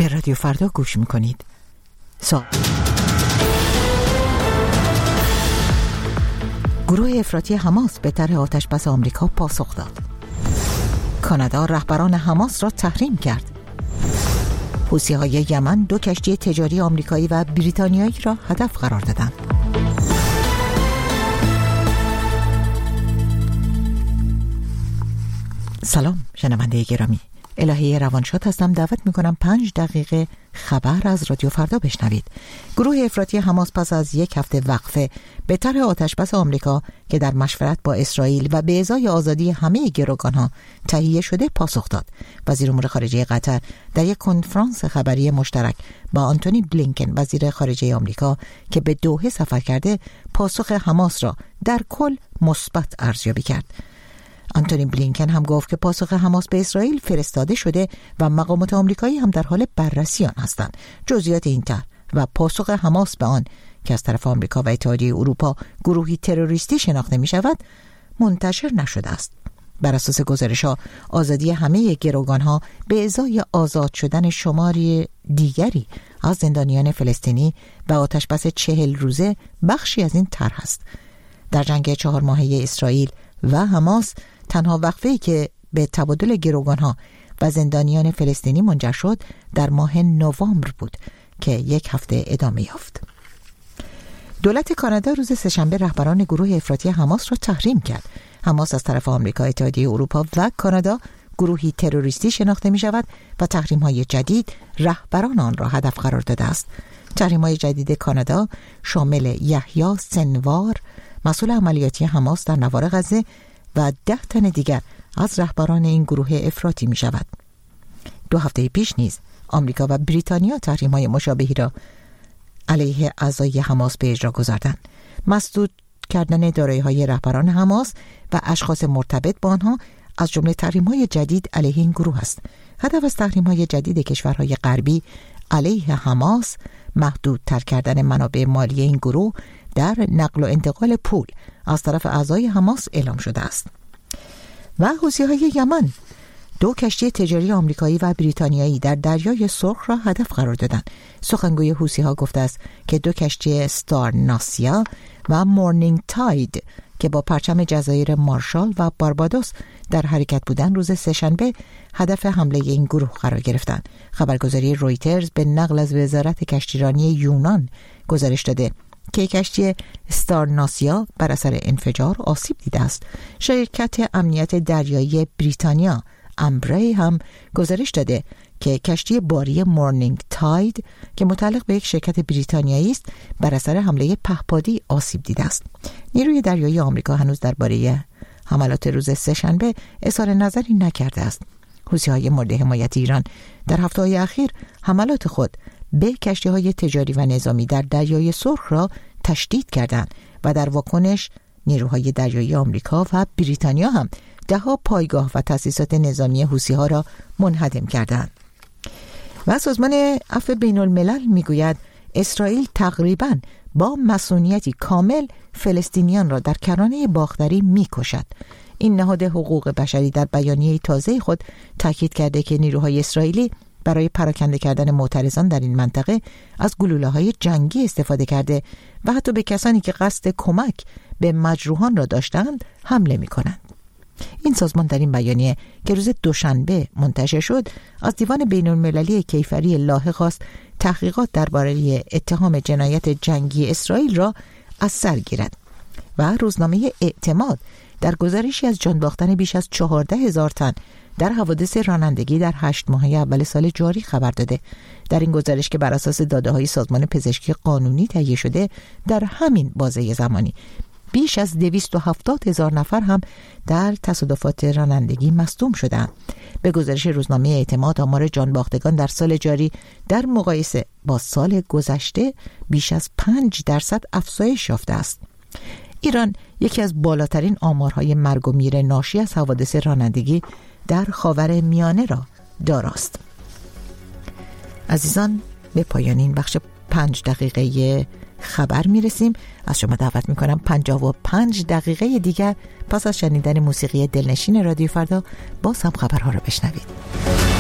به رادیو فردا گوش میکنید. گروه افراطی حماس به طرح آتشبس آمریکا پاسخ داد. کانادا رهبران حماس را تحریم کرد. حوثی‌های یمن 2 کشتی تجاری آمریکایی و بریتانیایی را هدف قرار دادند. سلام شنونده گرامی، الهه روانشاد هستم. دعوت میکنم 5 دقیقه خبر از رادیو فردا بشنوید. گروه افراطی حماس پس از 1 هفته وقفه به طرح آتشبس آمریکا که در مشورت با اسرائیل و به ازای آزادی همه گروگانها تهیه شده پاسخ داد. وزیر امور خارجه قطر در یک کنفرانس خبری مشترک با آنتونی بلینکن وزیر خارجه آمریکا که به دوحه سفر کرده، پاسخ حماس را در کل مثبت ارزیابی کرد. آنتونی بلینکن هم گفت که پاسخ حماس به اسرائیل فرستاده شده و مقامات آمریکایی هم در حال بررسی آن هستند. جزئیات این طرح و پاسخ حماس به آن که از طرف آمریکا و اتحادیه اروپا گروهی تروریستی شناخته می شود منتشر نشده است. بر اساس گزارش‌ها آزادی همه گروگان‌ها به ازای آزاد شدن شماری دیگری از زندانیان فلسطینی و آتشبس 40 روزه بخشی از این طرح است. در جنگ 4 ماهه اسرائیل و حماس تنها وقفه‌ای که به تبادل گروگان‌ها و زندانیان فلسطینی منجر شد در ماه نوامبر بود که 1 هفته ادامه یافت. دولت کانادا روز سه‌شنبه رهبران گروه افراطی حماس را تحریم کرد. حماس از طرف آمریکا، اتحادیه اروپا و کانادا گروهی تروریستی شناخته می شود و تحریم‌های جدید رهبران آن را هدف قرار داده است. تحریم‌های جدید کانادا شامل یحیی سنوار، مسئول عملیاتی حماس در نوار غزه و 10 تن دیگر از رهبران این گروه افراطی می شود. 2 هفته پیش نیز آمریکا و بریتانیا تحریم‌های مشابهی را علیه اعضای حماس به اجرا گذاردند. مسدود کردن دارایی‌های رهبران حماس و اشخاص مرتبط با آنها از جمله تحریم‌های جدید علیه این گروه است. هدف از تحریم‌های جدید کشورهای غربی علیه حماس محدودتر کردن منابع مالی این گروه در نقل و انتقال پول از طرف اعضای حماس اعلام شده است. و حوثی‌های یمن 2 کشتی تجاری آمریکایی و بریتانیایی در دریای سرخ را هدف قرار دادند. سخنگوی حوثی‌ها گفته است که 2 کشتی استار ناسیا و مورنینگ تاید که با پرچم جزایر مارشال و باربادوس در حرکت بودند روز سه‌شنبه هدف حمله این گروه قرار گرفتند. خبرگزاری رویترز به نقل از وزارت کشتیرانی یونان گزارش داده که کشتی استار ناسیا بر اثر انفجار آسیب دیده است. شرکت امنیت دریایی بریتانیا امبری هم گزارش داده که کشتی باری مورنینگ تاید که متعلق به یک شرکت بریتانیایی است بر اثر حمله پهپادی آسیب دیده است. نیروی دریایی آمریکا هنوز درباره حملات روز سه‌شنبه اظهار نظری نکرده است. حوثی‌های مورد حمایت ایران در هفته‌های اخیر حملات خود به کشتی‌های تجاری و نظامی در دریای سرخ را تشدید کردند و در واکنش نیروهای دریایی آمریکا و بریتانیا هم 10 پایگاه و تأسیسات نظامی حوثی‌ها را منهدم کردند. و سازمان عفو بین‌الملل میگوید اسرائیل تقریباً با مصونیتی کامل فلسطینیان را در کرانه باختری میکشد. این نهاد حقوق بشری در بیانیه تازه خود تاکید کرده که نیروهای اسرائیلی برای پراکنده کردن معترضان در این منطقه از گلوله‌های جنگی استفاده کرده و حتی به کسانی که قصد کمک به مجروحان را داشتند حمله می‌کنند. این سازمان در این بیانیه که روز دوشنبه منتشر شد از دیوان بین‌المللی کیفری لاهه خواست تحقیقات درباره اتهام جنایت جنگی اسرائیل را از سر گیرد. و روزنامه اعتماد در گزارشی از جان باختن بیش از 14,000 تن در حوادث رانندگی در 8 ماهه اول سال جاری خبر داده. در این گزارش که بر اساس داده‌های سازمان پزشکی قانونی تهیه شده، در همین بازه زمانی بیش از 270,000 نفر هم در تصادفات رانندگی مصدوم شدند. به گزارش روزنامه اعتماد آمار جان باختگان در سال جاری در مقایسه با سال گذشته بیش از 5% افزایش یافته است. ایران یکی از بالاترین آمارهای مرگ و میر ناشی از حوادث رانندگی در خاورمیانه را داراست. عزیزان، به پایان این بخش 5 دقیقه خبر میرسیم. از شما دعوت میکنم 55 دقیقه دیگر پس از شنیدن موسیقی دلنشین رادیو فردا باز هم خبرها را بشنوید.